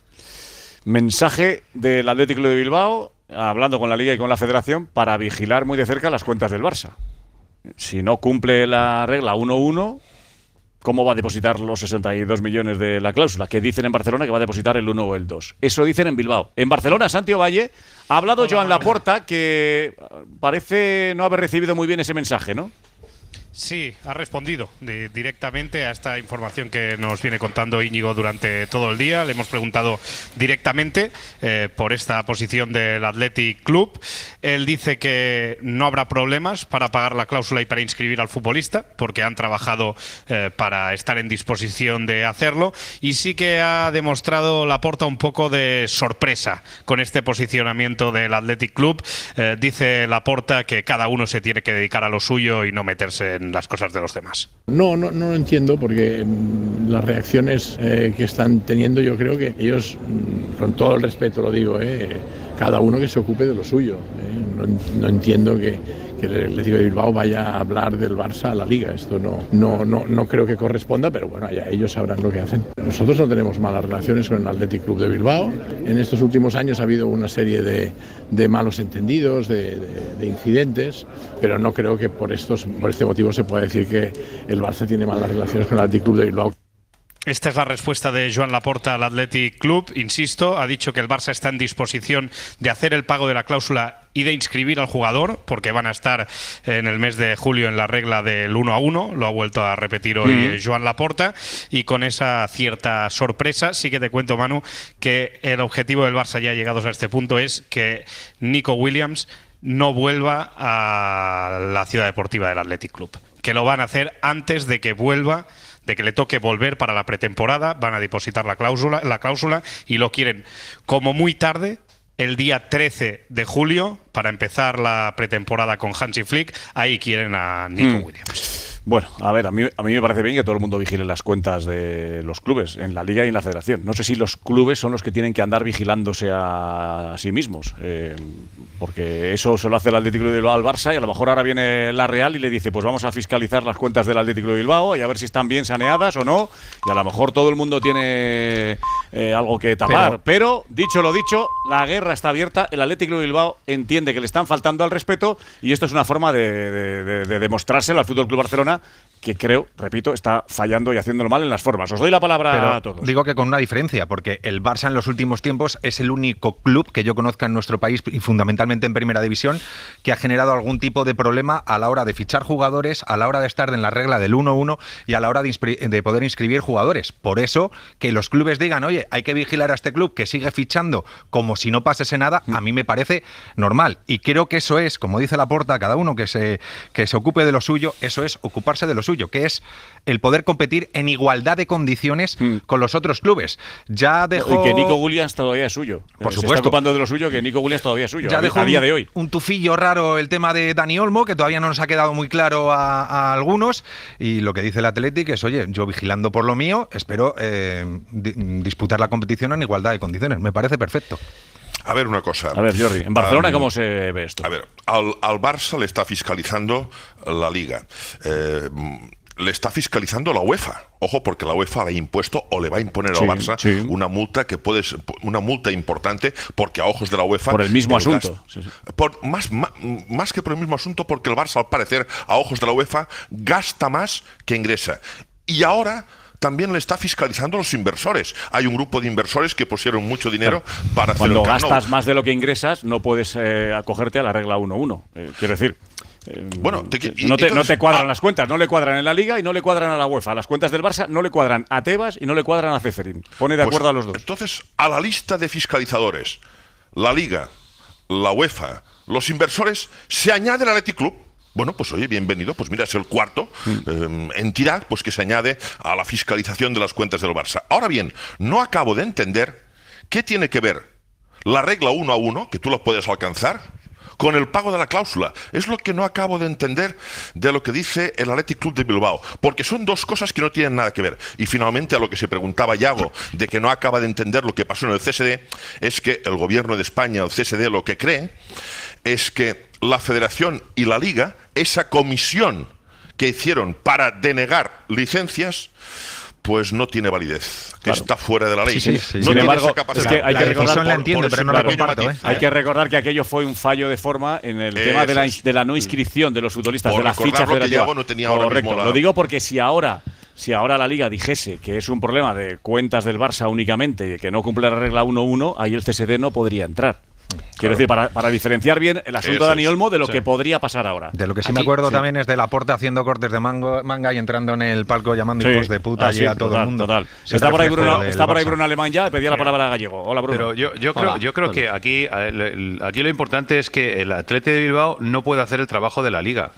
Mensaje del Atlético de Bilbao, hablando con la Liga y con la Federación, para vigilar muy de cerca las cuentas del Barça. Si no cumple la regla uno uno, ¿cómo va a depositar los sesenta y dos millones de la cláusula? Que dicen en Barcelona que va a depositar el uno o el dos. Eso dicen en Bilbao. En Barcelona, Santiago Valle, ha hablado Hola, Joan Laporta, que parece no haber recibido muy bien ese mensaje, ¿no? Sí, ha respondido de, directamente a esta información que nos viene contando Íñigo durante todo el día. Le hemos preguntado directamente eh, por esta posición del Athletic Club. Él dice que no habrá problemas para pagar la cláusula y para inscribir al futbolista, porque han trabajado eh, para estar en disposición de hacerlo. Y sí que ha demostrado Laporta un poco de sorpresa con este posicionamiento del Athletic Club. Eh, dice Laporta que cada uno se tiene que dedicar a lo suyo y no meterse en las cosas de los demás. No, no, no lo entiendo, porque mmm, las reacciones eh, que están teniendo, yo creo que ellos, mmm, con todo el respeto lo digo, eh, cada uno que se ocupe de lo suyo. Eh. No, no entiendo que, que el Atlético de Bilbao vaya a hablar del Barça a la Liga. Esto no, no, no, no creo que corresponda, pero bueno, ya ellos sabrán lo que hacen. Nosotros no tenemos malas relaciones con el Athletic Club de Bilbao. En estos últimos años ha habido una serie de, de malos entendidos, de, de, de incidentes, pero no creo que por, estos, por este motivo se pueda decir que el Barça tiene malas relaciones con el Athletic Club de Bilbao. Esta es la respuesta de Joan Laporta al Athletic Club. Insisto, ha dicho que el Barça está en disposición de hacer el pago de la cláusula y de inscribir al jugador, porque van a estar en el mes de julio en la regla del uno a uno, lo ha vuelto a repetir hoy mm. Joan Laporta, y con esa cierta sorpresa, sí que te cuento, Manu, que el objetivo del Barça ya llegados a este punto es que Nico Williams no vuelva a la ciudad deportiva del Athletic Club, que lo van a hacer antes de que vuelva, de que le toque volver para la pretemporada. Van a depositar la cláusula, la cláusula y lo quieren como muy tarde, el día trece de julio, para empezar la pretemporada con Hansi Flick. Ahí quieren a Nico mm. Williams. Bueno, a ver, a mí, a mí me parece bien que todo el mundo vigile las cuentas de los clubes, en la Liga y en la Federación. No sé si los clubes son los que tienen que andar vigilándose a, a sí mismos, eh, porque eso se lo hace el Atlético de Bilbao al Barça, y a lo mejor ahora viene la Real y le dice, pues vamos a fiscalizar las cuentas del Atlético de Bilbao y a ver si están bien saneadas o no, y a lo mejor todo el mundo tiene eh, algo que tapar. Pero, pero, dicho lo dicho, la guerra está abierta, el Atlético de Bilbao entiende que le están faltando al respeto, y esto es una forma de, de, de, de demostrárselo al F C Barcelona, que creo, repito, está fallando y haciéndolo mal en las formas. Os doy la palabra Pero a todos. Digo que con una diferencia, porque el Barça en los últimos tiempos es el único club que yo conozca en nuestro país, y fundamentalmente en Primera División, que ha generado algún tipo de problema a la hora de fichar jugadores, a la hora de estar en la regla del uno a uno y a la hora de, de poder inscribir jugadores. Por eso, que los clubes digan, oye, hay que vigilar a este club que sigue fichando como si no pasase nada, a mí me parece normal. Y creo que eso es, como dice Laporta, cada uno que se, que se ocupe de lo suyo, eso es ocuparse de lo suyo, que es el poder competir en igualdad de condiciones mm. con los otros clubes. Ya dejó... Y que Nico Williams todavía es suyo. Por se supuesto. está ocupando de lo suyo, que Nico Williams todavía es suyo, ya a, dejó a día de hoy. Un, un tufillo raro el tema de Dani Olmo, que todavía no nos ha quedado muy claro a, a algunos, y lo que dice el Athletic es, oye, yo vigilando por lo mío, espero eh, di disputar la competición en igualdad de condiciones. Me parece perfecto. A ver, una cosa. A ver, Jordi, en Barcelona, um, ¿cómo se ve esto? A ver, al, al Barça le está fiscalizando la Liga. Eh, le está fiscalizando la UEFA. Ojo, porque la UEFA le ha impuesto o le va a imponer sí, al Barça sí. una multa que puede ser una multa importante, porque a ojos de la UEFA... Por el mismo el asunto. Gasto, sí, sí. Por, más, más, más que por el mismo asunto, porque el Barça, al parecer, a ojos de la UEFA, gasta más que ingresa. Y ahora... también le está fiscalizando a los inversores. Hay un grupo de inversores que pusieron mucho dinero claro. para hacer Cuando el Camp Nou. gastas más de lo que ingresas, no puedes eh, acogerte a la regla uno uno. Eh, quiero decir, eh, bueno, te, y, no, te, entonces, no te cuadran ah, las cuentas, no le cuadran en la Liga y no le cuadran a la UEFA. Las cuentas del Barça no le cuadran a Tebas y no le cuadran a Ceferín. Pone de acuerdo pues, a los dos. Entonces, a la lista de fiscalizadores, la Liga, la UEFA, los inversores, se añade el Athletic Club. Bueno, pues oye, bienvenido, pues mira, es el cuarto eh, entidad pues, que se añade a la fiscalización de las cuentas del Barça. Ahora bien, no acabo de entender qué tiene que ver la regla uno a uno, que tú la puedes alcanzar, con el pago de la cláusula. Es lo que no acabo de entender de lo que dice el Athletic Club de Bilbao, porque son dos cosas que no tienen nada que ver. Y finalmente, a lo que se preguntaba Yago, de que no acaba de entender lo que pasó en el C S D, es que el gobierno de España, el C S D, lo que cree es que la Federación y la Liga, esa comisión que hicieron para denegar licencias, pues no tiene validez. Claro. Está fuera de la ley. Sí, sí, sí. No Sin embargo, es que hay que recordar, la entiendo, pero no la comparto, ¿eh? Hay que recordar que aquello fue un fallo de forma en el Eso tema de la, de la no inscripción de los futbolistas, por de la ficha federativa. No tenía ahora Correcto. La... Lo digo porque si ahora, si ahora la Liga dijese que es un problema de cuentas del Barça únicamente y que no cumple la regla uno uno, ahí el C S D no podría entrar. Quiero claro. decir, para, para diferenciar bien el asunto Eso de Dani Olmo de lo sí. que podría pasar ahora. De lo que sí Aquí, me acuerdo sí. también es de Laporta haciendo cortes de mango, manga y entrando en el palco llamando sí. hijos de puta allí ah, sí, a todo total, el mundo. Total. Está por ahí Bruno, está por ahí Bruno Alemán ya, pedía la palabra a Gallego. Hola, Bruno. Pero yo, yo creo, yo creo que aquí, aquí lo importante es que el Athletic de Bilbao no puede hacer el trabajo de la Liga.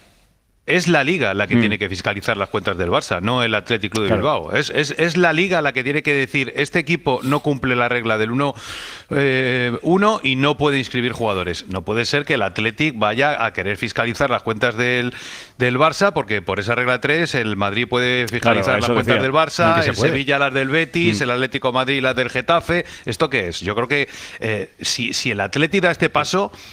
Es la Liga la que mm. tiene que fiscalizar las cuentas del Barça, no el Athletic Club de claro. Bilbao. Es, es, es la Liga la que tiene que decir, este equipo no cumple la regla del uno eh, uno y no puede inscribir jugadores. No puede ser que el Athletic vaya a querer fiscalizar las cuentas del, del Barça, porque por esa regla tres el Madrid puede fiscalizar claro, las cuentas decía. del Barça, el Sevilla las del Betis, mm. el Atlético de Madrid las del Getafe. ¿Esto qué es? Yo creo que eh, si, si el Athletic da este paso...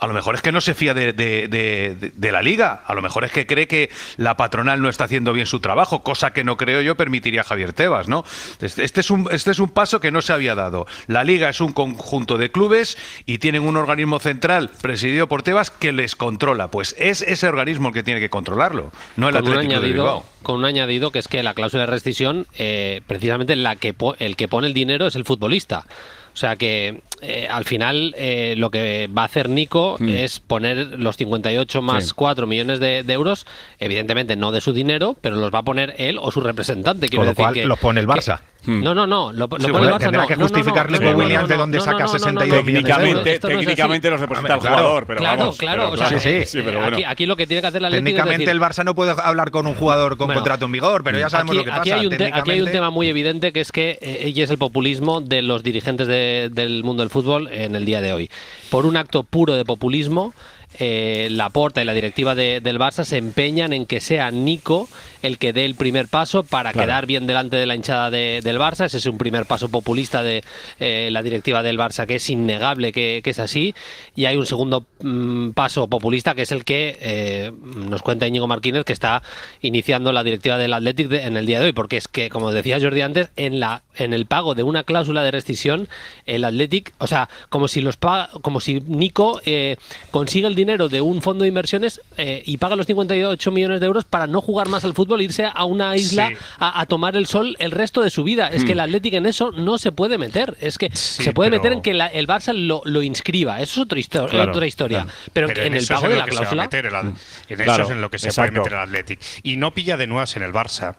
A lo mejor es que no se fía de, de, de, de, de la Liga. A lo mejor es que cree que la patronal no está haciendo bien su trabajo, cosa que no creo yo permitiría a Javier Tebas, ¿no? Este es un, este es un paso que no se había dado. La Liga es un conjunto de clubes y tienen un organismo central presidido por Tebas que les controla. Pues es ese organismo el que tiene que controlarlo, no el con Atlético un añadido, de Bilbao. Con un añadido que es que la cláusula de rescisión, eh, precisamente la que po el que pone el dinero es el futbolista. O sea que eh, al final eh, lo que va a hacer Nico mm. es poner los cincuenta y ocho más sí. cuatro millones de, de euros, evidentemente no de su dinero, pero los va a poner él o su representante. Con lo cual que, los pone el Barça. Que, no, no, no, lo, lo sí, pone el Barça. Tendrá no, que justificarle no, no, no, que Williams no, no, de dónde no, saca no, no, sesenta y dos no, no, millones de euros. Técnicamente, técnicamente no los representa el jugador, pero claro, vamos. Claro, pero, o sea, claro, sí, sí, pero aquí, bueno. aquí lo que tiene que hacer la Atlético técnicamente es decir, el Barça no puede hablar con un jugador con bueno, contrato en vigor, pero ya sabemos aquí, lo que pasa. Aquí hay, un técnicamente... aquí hay un tema muy evidente que es que eh, y es el populismo de los dirigentes de, del mundo del fútbol en el día de hoy. Por un acto puro de populismo, eh, Laporta y la directiva de, del Barça se empeñan en que sea Nico el que dé el primer paso para claro. quedar bien delante de la hinchada de, del Barça. Ese es un primer paso populista de eh, la directiva del Barça, que es innegable que, que es así. Y hay un segundo mmm, paso populista, que es el que eh, nos cuenta Íñigo Martínez, que está iniciando la directiva del Athletic de, en el día de hoy. Porque es que, como decía Jordi antes, en, la, en el pago de una cláusula de rescisión, el Athletic, o sea, como si, los paga, como si Nico eh, consigue el dinero de un fondo de inversiones eh, y paga los cincuenta y ocho millones de euros para no jugar más al fútbol, irse a una isla sí. a, a tomar el sol el resto de su vida. Es mm. que el Athletic en eso no se puede meter. Es que sí, se puede pero... meter en que la, el Barça lo, lo inscriba. Eso es otra, histo claro, otra historia. Claro. Pero, pero en, en el pago de la cláusula. El, en claro, eso es en lo que se exacto. puede meter el Athletic. Y no pilla de nuevas en el Barça.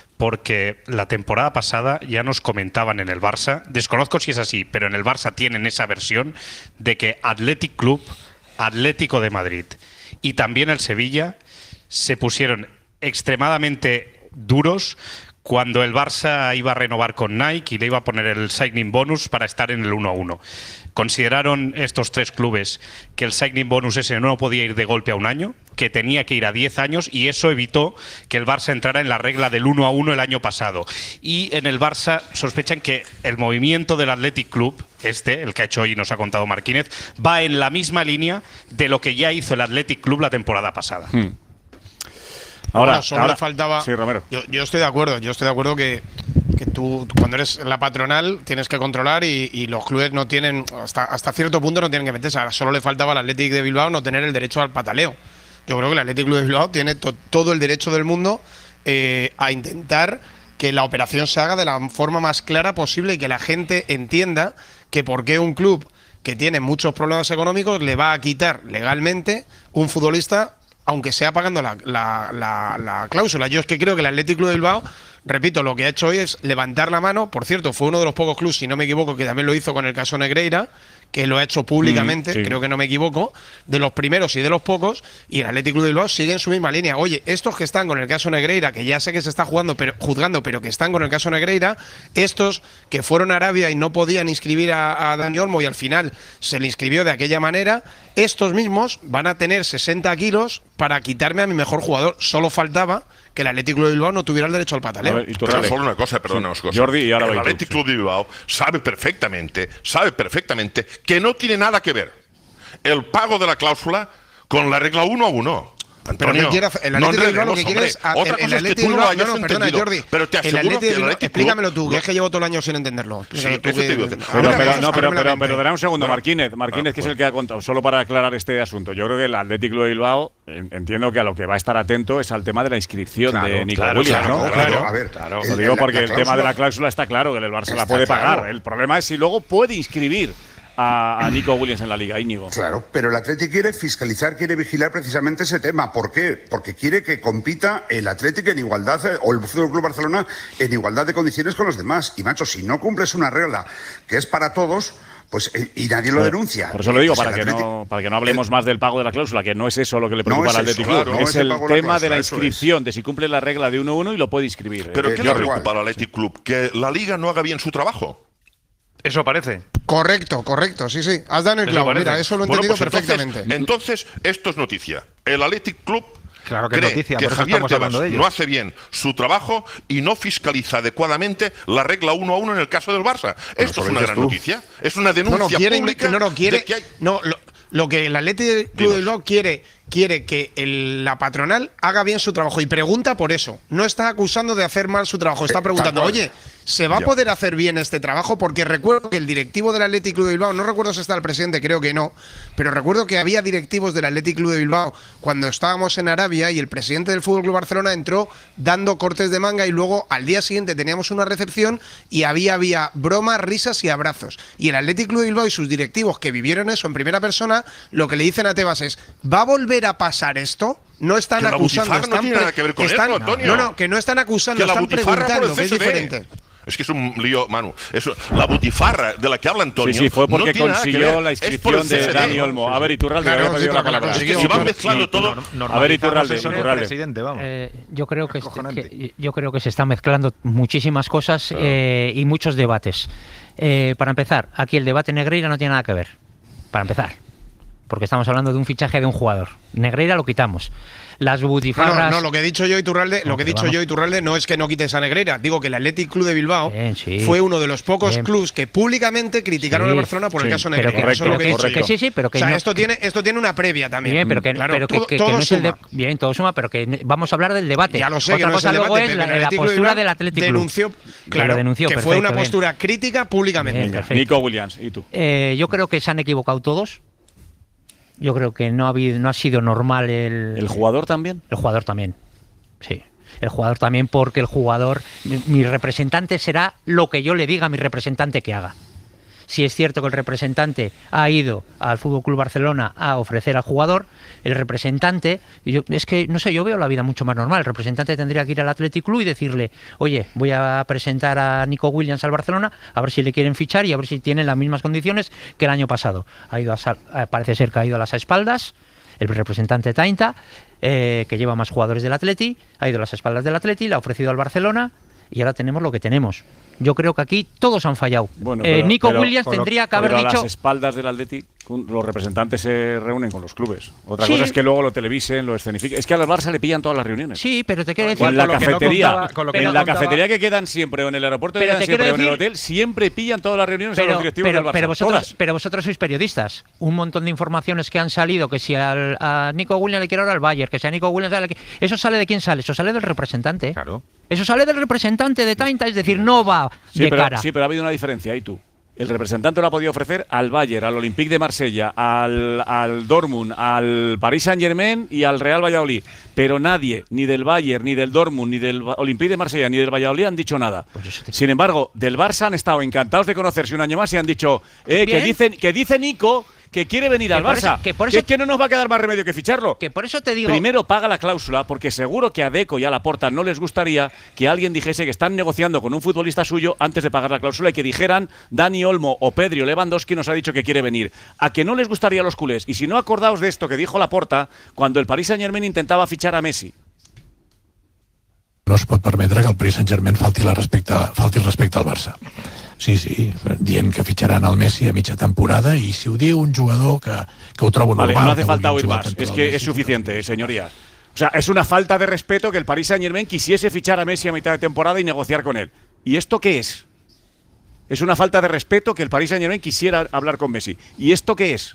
Porque la temporada pasada ya nos comentaban en el Barça, desconozco si es así, pero en el Barça tienen esa versión de que Athletic Club, Atlético de Madrid y también el Sevilla se pusieron extremadamente duros cuando el Barça iba a renovar con Nike y le iba a poner el signing bonus para estar en el uno a uno. Consideraron estos tres clubes que el signing bonus ese no podía ir de golpe a un año, que tenía que ir a diez años, y eso evitó que el Barça entrara en la regla del uno a uno el año pasado. Y en el Barça sospechan que el movimiento del Athletic Club, este, el que ha hecho hoy y nos ha contado Martínez, va en la misma línea de lo que ya hizo el Athletic Club la temporada pasada. Hmm. Ahora, Ahora, solo ahora, le faltaba. Sí, Romero. Yo, yo estoy de acuerdo, yo estoy de acuerdo que, que tú, cuando eres la patronal, tienes que controlar y, y los clubes no tienen, hasta, hasta cierto punto no tienen que meterse. Ahora solo le faltaba al Athletic de Bilbao no tener el derecho al pataleo. Yo creo que el Athletic Club de Bilbao tiene to, todo el derecho del mundo eh, a intentar que la operación se haga de la forma más clara posible y que la gente entienda que por qué un club que tiene muchos problemas económicos le va a quitar legalmente un futbolista, aunque sea pagando la, la, la, la cláusula. Yo es que creo que el Athletic Club de Bilbao, repito, lo que ha hecho hoy es levantar la mano. Por cierto, fue uno de los pocos clubes, si no me equivoco, que también lo hizo con el caso Negreira, que lo ha hecho públicamente, mm, sí. creo que no me equivoco, de los primeros y de los pocos, y el Athletic Club de Bilbao sigue en su misma línea. Oye, estos que están con el caso Negreira, que ya sé que se está jugando, pero, juzgando, pero que están con el caso Negreira, estos que fueron a Arabia y no podían inscribir a, a Dani Olmo y al final se le inscribió de aquella manera, estos mismos van a tener sesenta kilos para quitarme a mi mejor jugador. Solo faltaba que el Athletic Club de Bilbao no tuviera el derecho al pataleo. Ver, pero solo una cosa, perdona, sí. Jordi, y ahora el Athletic Club de Bilbao sabe perfectamente, sabe perfectamente que no tiene nada que ver el pago de la cláusula con la regla uno a uno. Antonio, pero no quiere hacer, el Athletic no Bilbao lo que quiere es a, otra el, cosa el es que tú no lo hayas no, no, perdona, entendido, Jordi, pero te aseguro el Athletic, que el Athletic explícamelo tú, Club, que es que llevo todo el año sin entenderlo. Sí, tú eso que, te digo. Pero, pero, no, pero, pero, pero dará un segundo, no. Martínez, Martínez no, que pues. es el que ha contado, solo para aclarar este asunto. Yo creo que el Athletic Club de Bilbao, entiendo que a lo que va a estar atento es al tema de la inscripción claro, de Nico claro, Williams, claro, ¿no? Claro, a ver, claro. Lo digo porque el tema de la cláusula está claro, que el Barça la puede pagar. El problema es si luego puede inscribir A, a Nico Williams en la Liga, Íñigo. Claro, pero el Athletic quiere fiscalizar, quiere vigilar precisamente ese tema. ¿Por qué? Porque quiere que compita el Athletic en igualdad, o el Fútbol Club Barcelona en igualdad de condiciones con los demás. Y, macho, si no cumples una regla que es para todos, pues y nadie lo denuncia. Por eso lo digo, pues para, que no, para que no hablemos el, más del pago de la cláusula, que no es eso lo que le preocupa no al Athletic Club. Claro, no es el, el tema de la inscripción, de si cumple la regla de uno a uno y lo puede inscribir. ¿Pero eh, qué le preocupa al Athletic Club? ¿Que la Liga no haga bien su trabajo? Eso parece. Correcto, correcto, sí, sí. Has dado en el clavo. Mira, eso lo he bueno, entendido pues perfectamente. Entonces, entonces, esto es noticia. El Athletic Club claro que cree noticia, que por eso Javier estamos Tebas hablando de ello. no hace bien su trabajo y no fiscaliza adecuadamente la regla uno a uno en el caso del Barça. Esto es una gran noticia. Es una denuncia no, no, quiere, pública no, no, quiere, de que hay… No, lo, Lo que el Athletic Club de Bilbao quiere, quiere que el, la patronal haga bien su trabajo y pregunta por eso. No está acusando de hacer mal su trabajo, está preguntando, oye, ¿se va a poder hacer bien este trabajo? Porque recuerdo que el directivo del Athletic Club de Bilbao, no recuerdo si está el presidente, creo que no, pero recuerdo que había directivos del Athletic Club de Bilbao cuando estábamos en Arabia y el presidente del F C Barcelona entró dando cortes de manga y luego al día siguiente teníamos una recepción y había, había bromas, risas y abrazos. Y el Athletic Club de Bilbao y sus directivos que vivieron eso en primera persona, lo que le dicen a Tebas es, ¿va a volver a pasar esto? No están que la acusando, Butifarra están no tiene nada que ver con están, esto, Antonio. No, no, que no están acusando, Que la están Butifarra preguntando, por que el es C S D. diferente. Es que es un lío, Manu. Eso, la butifarra de la que habla Antonio. Sí, sí, fue porque no tiene nada que consiguió ver. la Es por inscripción el C S de D. Dani Olmo. A ver, Iturralde, Claro, había pedido sí, la claro, palabra. es que si van mezclando todo. A ver, Iturralde, Iturralde. Eh, yo creo que, que yo creo que se están mezclando muchísimas cosas Claro. eh, y muchos debates. Eh, para empezar, aquí el debate Negreira no tiene nada que ver. Para empezar, porque estamos hablando de un fichaje de un jugador. Negreira lo quitamos. Las No, butifarras. no, no, lo que he dicho yo, Iturralde, No, lo que he pero dicho vamos. yo, Iturralde, no es que no quites a Negreira. Digo que el Athletic Club de Bilbao Bien, sí. fue uno de los pocos Bien. clubes que públicamente criticaron Sí, al Barcelona por el sí, caso pero Negreira. que- Eso es lo que he pero dicho que- yo. sí, sí, pero que o sea, no- esto tiene, esto tiene una previa también. Bien, pero que, claro, pero que, todo, que- que todo no es el de, suma. bien, todo suma, pero que ne- vamos a hablar del debate. Ya lo sé, Otra que no cosa es el luego debate, es la, pero el la Athletic Club de postura Bilbao del Athletic Club. denunció, Que claro, lo denunció, que fue perfecto, una bien. postura crítica públicamente. Bien, perfecto. Nico Williams, ¿y tú? Eh, yo creo que se han equivocado todos. Yo creo que no ha habido, no ha sido normal el. ¿El jugador también? El jugador también. Sí. El jugador también, porque el jugador. Mi, mi representante será lo que yo le diga a mi representante que haga. Si es cierto que el representante ha ido al F C Barcelona a ofrecer al jugador, el representante, yo, es que, no sé, yo veo la vida mucho más normal. El representante tendría que ir al Athletic Club y decirle, oye, voy a presentar a Nico Williams al Barcelona, a ver si le quieren fichar y a ver si tienen las mismas condiciones que el año pasado. Ha ido a, sal- eh, parece ser que ha ido a las espaldas, el representante Tainta, eh, que lleva más jugadores del Atleti, ha ido a las espaldas del Atleti, le ha ofrecido al Barcelona y ahora tenemos lo que tenemos. Yo creo que aquí todos han fallado. Bueno, Eh, pero- Nico pero- Williams pero- tendría que haber pero a dicho. las espaldas del Athletic, los representantes se reúnen con los clubes. Otra Sí. cosa es que luego lo televisen, lo escenifiquen. Es que al Barça le pillan todas las reuniones. Sí, pero te quiero En decir. la Con lo que no cafetería, contaba- con lo que en no la contaba- cafetería que quedan siempre, o en el aeropuerto que Pero quedan te siempre, quiero o en el decir- hotel, siempre pillan todas las reuniones a los Pero, directivos pero, del Barça. pero vosotros, todas. pero vosotros sois periodistas. Un montón de informaciones que han salido, que si al, a Nico Williams le quiere ahora al Bayern, que si a Nico Williams le quiere- ¿eso sale de quién sale? Eso sale del representante. Claro. Eso sale del representante de Tainta, es decir, no va Sí, de pero, cara. sí, pero ha habido una diferencia ahí tú. El representante lo ha podido ofrecer al Bayern, al Olympique de Marsella, al, al Dortmund, al Paris Saint-Germain y al Real Valladolid. Pero nadie, ni del Bayern, ni del Dortmund, ni del Va- Olympique de Marsella, ni del Valladolid han dicho nada. Sin embargo, del Barça han estado encantados de conocerse un año más y han dicho eh, que, Bien. dice, que dice Nico que quiere venir Que al por eso- Barça. que por Que eso- es que no nos va a quedar más remedio que ficharlo. Que por eso te digo. Primero paga la cláusula, porque seguro que a Deco y a Laporta no les gustaría que alguien dijese que están negociando con un futbolista suyo antes de pagar la cláusula y que dijeran Dani Olmo o Pedro Lewandowski nos ha dicho que quiere venir. A que no les gustaría a los culés. Y si no, acordaos de esto que dijo Laporta cuando el Paris Saint-Germain intentaba fichar a Messi. No es pot permetre que el Paris Saint-Germain falti, la respecte, falti el respecte al Barça. Sí, sí, dient que fitxaran el Messi a mitja temporada i si ho diu un jugador que, que ho trobo Vale, normal. no hace que falta vulgui oír jugar más. contra Es el que Messi. es suficiente, eh, señoría. O sea, es una falta de respeto que el Paris Saint-Germain quisiese fichar a Messi a mitad de temporada y negociar con él. ¿Y esto qué es? Es una falta de respeto que el Paris Saint-Germain quisiera hablar con Messi. ¿Y esto qué es?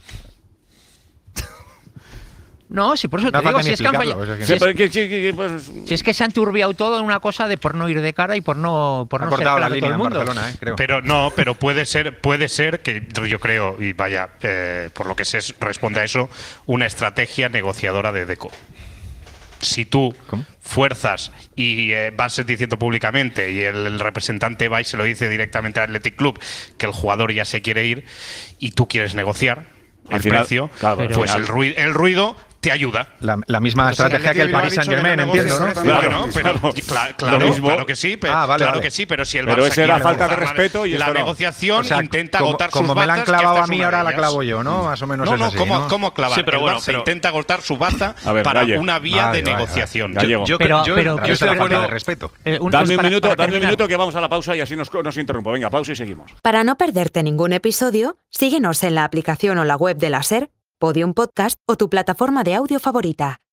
No, si por eso No te hace digo, falta si ni es que han explicarlo, fallado. es que- Si es- pero que- que- que- pues- Si es que se han turbiado todo en una cosa de por no ir de cara y por no, por Ha no ser cortado la claro línea todo el en mundo. Barcelona, eh, creo. Pero no, pero puede ser, puede ser que yo creo, y vaya, eh, por lo que sé, responde a eso, una estrategia negociadora de Deco. Si tú fuerzas y eh, vas diciendo públicamente y el, el representante va y se lo dice directamente al Athletic Club que el jugador ya se quiere ir y tú quieres negociar Al el final, precio, claro, al pues final. el ruido, el ruido te ayuda. La, la misma Pues el estrategia que el Athletic Paris Bilbao ha dicho que Saint-Germain, no entiendo, ¿no? negocia, Claro, Bueno, pero, claro. cla- Lo claro, mismo. claro que sí, pero, Ah, vale, claro vale. que sí, pero si el Pero Barça esa era quiere falta de forzar la- respeto y la esto no. negociación O sea, intenta como, agotar como sus me la han bazas, que clavado esta a es mí, una ahora de la ellas. clavo yo, ¿no? Más o menos No, es no, así, ¿cómo, ¿no? cómo clavar? Sí, pero el bueno, Barça pero- intenta agotar su baza A ver, para Galle. una vía Vale, de vale, negociación. vale. Yo, yo, Pero- yo, pero- yo pero- estoy de acuerdo pero- de respeto. Eh, un- Dadme pues un para- minuto, para dadme un terminar. minuto que vamos a la pausa y así nos, nos interrumpo. Venga, pausa y seguimos. Para no perderte ningún episodio, síguenos en la aplicación o la web de la SER, Podium Podcast o tu plataforma de audio favorita.